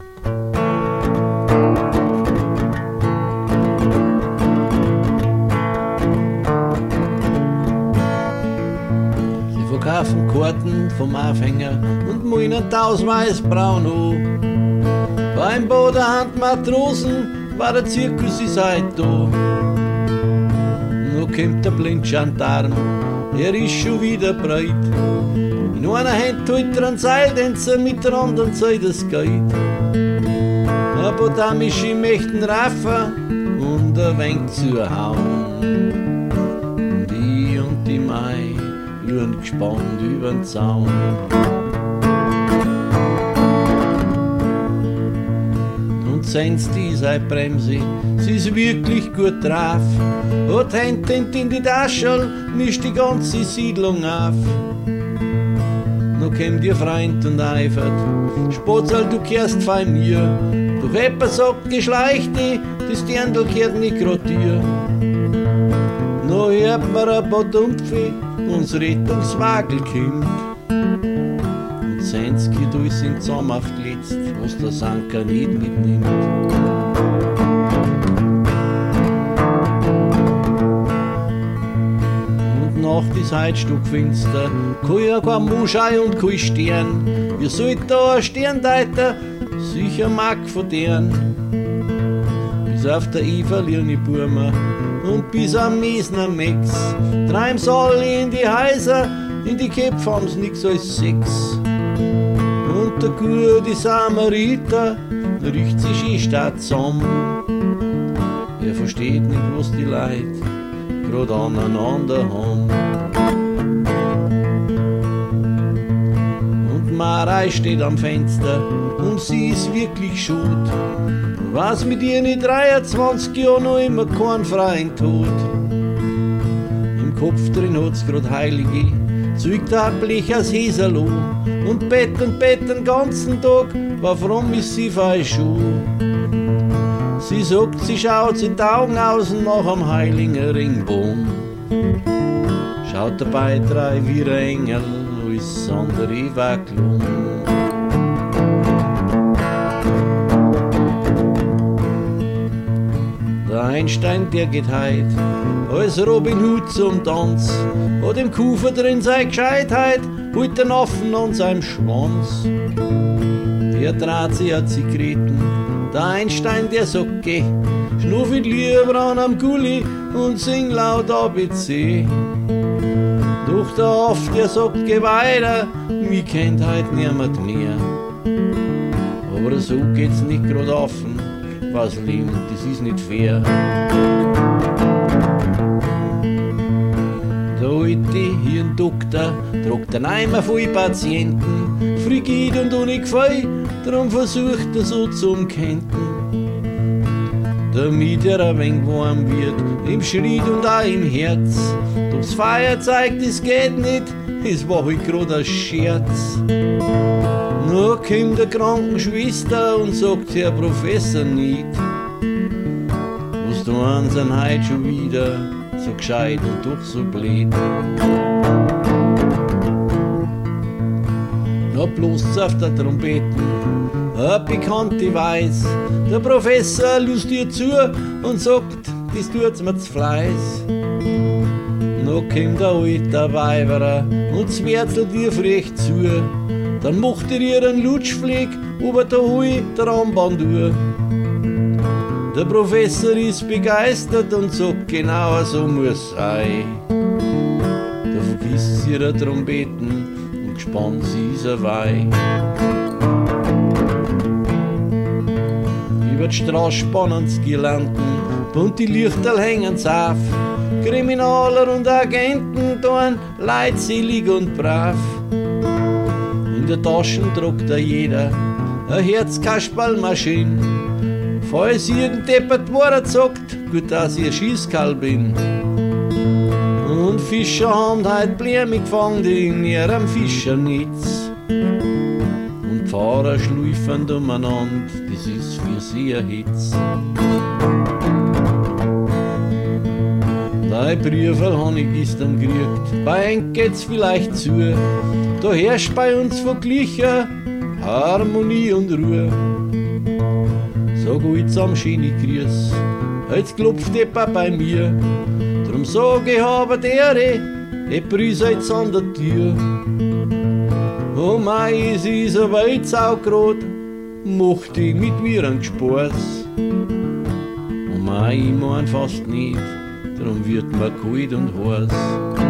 Sie verkaufen Karten vom Aufhänger und meinen tausendweiß-braun an. Beim Bodenhand Matrosen war der Zirkus ist heut da. Noch kommt der Blindschandarm, er ist schon wieder breit. In einer Hand hält er einen Seildänzer, mit der anderen Seite das Geld. Ein Potamische möchten raffen und ein wenig zu hauen. Und ich und die Mai schauen gespannt übern Zaun. Und sehen's die sei Bremse, sie ist wirklich gut drauf. Hat Hände in die Tasche, mischt die ganze Siedlung auf. Noch kommt ihr Freund und eifert, Spotzel, du kehrst fein mir. Doch jemand sagt, geschleichte, das Dirndl kehrt nicht grad dir. Noch hört man ein paar Dumpfe, uns Rettungswagel kommt. Und sehen's geht alles in Zusammenhaft letzt, was der Sanker nicht mitnimmt. Nacht ist heut stockfinster, kein Muschei und kein Stern. Wir sollten da ein Sterndeuter sicher mag von deren. Bis auf der Eva lierne Burma und bis am Mesner Mex. Treiben's alle in die Häuser, in die Köpfe haben's nix als Sex. Und der gute Samariter riecht sich in Stadt zusammen. Er versteht nicht, was die Leute grad aneinander haben. Und Marei steht am Fenster und sie ist wirklich schuld. Was mit ihr in 23 Jahren noch immer keinen freien Tod. Im Kopf drin hat's grad Heilige, zeugt ein Blech aus Heserloh. Und betten den ganzen Tag, warum ist sie falsch schon? Sie sagt, sie schaut in die Augen außen nach am heiligen Ringbaum. Schaut dabei drei wie ein Engel, alles andere war gelungen. Der Einstein, der geht heut als Robin Hood zum Tanz. Hat im Kufer drin seine Gescheitheit, holt den Affen an seinem Schwanz. Der dreht sich an Zigaretten, der Einstein, der sagt, geh, schnuff ich lieber an am Gulli und sing laut ABC. Doch der Aff, der sagt, geh weiter, mich kennt heut niemand mehr. Aber so geht's nicht grad offen, was lieb, das ist nicht fair. Der alte Hirndoktor tragt einen Eimer voll Patienten, frigid und ohne Gefall, drum versucht er so zu umkämpfen. Damit er ein wenig warm wird, im Schritt und auch im Herz. Doch das Feuer zeigt, es geht nicht, es war halt grad ein Scherz. Nur kommt der Krankenschwester und sagt, Herr Professor, nicht, was du an sind heut schon wieder so gescheit und doch so blöd. Da bloßt's auf der Trompeten, ein bekannte Weiß. Der Professor lust ihr zu und sagt, das tut's mir zu Fleiß. Noch kommt der alte Weiberer und zwerzelt ihr frech zu. Dann macht ihr einen Lutschfleck über der Hui der Armbanduhr. Der Professor ist begeistert und sagt, genau so muss sein. Da vergisst sie ihre Trompeten und gespannt sie ist Weih. Über die Straße spannen's Girlanden, bunte Lichterl hängen's auf. Kriminaler und Agenten tun leidselig und brav. In der Taschen tragt jeder eine Herzkasperlmaschine. Falls irgendjemand die Wahrheit sagt, gut, dass ich ein Schießkerl bin. Und Fischer haben heut Bläme gefangen in ihrem Fischernetz. Und Fahrer schleifen umeinander, das ist für sie ein Hitz. Drei Briefel han ich gestern gekriegt, bei Henk geht's vielleicht zu. Da herrscht bei uns verglichen Harmonie und Ruhe. So geht's am schönen Grüß, jetzt klopft jemand bei mir. Drum sag ich, habe Ehre, ich brüse jetzt an der Tür. Oh mei, es ist ein Weizaugrad, macht die mit mir einen Spaß. Oh mei, ich mein fast nicht, drum wird mir kalt und heiß.